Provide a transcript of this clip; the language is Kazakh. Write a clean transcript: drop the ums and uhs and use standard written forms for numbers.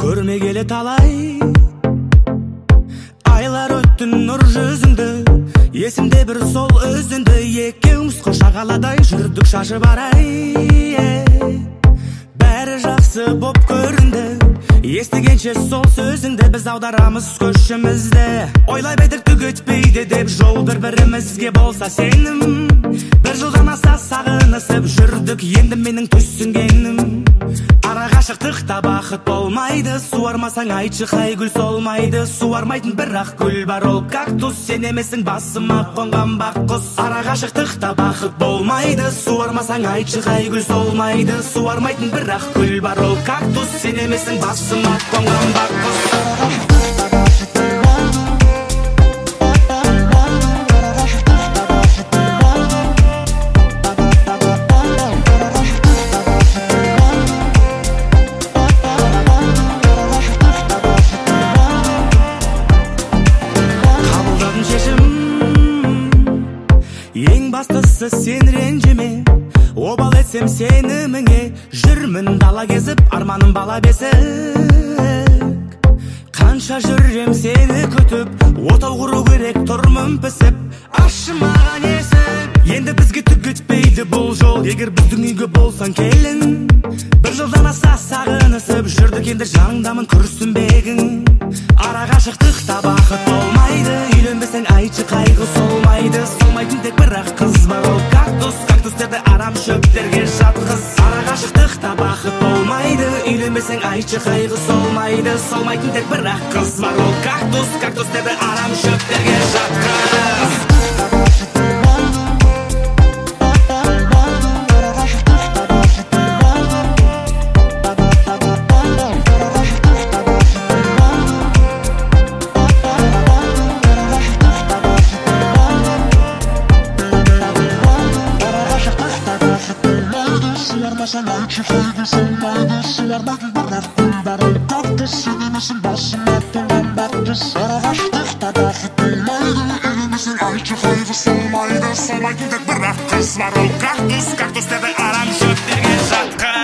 Көрмегеле талай айлар өтті нұр жүзіңді, есімде бір сол өзіңді. Екеуміз қошағаладай жүрдік шашып арай, бәрі жақсы боп көрінді. Естігенше сол сөзіңді, біз аударамыз көшімізді. Ойлай бедік түк өтпейді деп, жол бір-бірімізге болса сенім. Бір жылдан аса сағынысып жүрдік, енді менің түсінгенім. Ара ғашықтықта бақыт болмайды, суармасаң айтшы қай гүл солмайды. Суармайтын бірақ гүл бар, ол кактус. Сен емесің басыма қонған бақ құс. Ара ғашықтықта бақыт болмайды, суармасаң айтшы қай гүл солмайды. Суармайтын бірақ гүл бар, ол кактус. Сен емесің басыма қонған бақ құс. Ең бастысы сен ренжіме, обал етсем сеніміңе. Жүрмін дала кезіп, арманым бала бесік. Қанша жүрем сені күтіп, отау құру керек тұрмын пісіп. Ашы маған есіп, енді бізге түк өтпейді бұл жол. Егер біздің үйге болсаң келін. Бір жылдан аса сағынысып жүрдік, енді жаныңдамын күрсінбегің. Ара ғашықтықта бақыт болмайды, үйленбесең айтшы қайғы солмайды. Солмайтын тек бірақ қыз бар, ол кактус. Кактустерді арам шөптерге жатқыз. Ара ғашықтықта бақыт болмайды, үйленбесең айтшы қайғы солмайды. Солмайтын тек бірақ қыз бар, ол кактус. Кактустерді арам шөптерге жатқыз. Suarmasan ayçı kaydı solmaydı. Suarmadın бірақ gül бар, ол кактус. Сен емесің басыма қонған бақ құс. Ара ғашықтықта бақыт болмайды, үйленбесең айтшы қайғы солмайды. Солмайтын тек бірақ қыз бар, ол кактус. Кактустерді арам шөптерге жатқыз.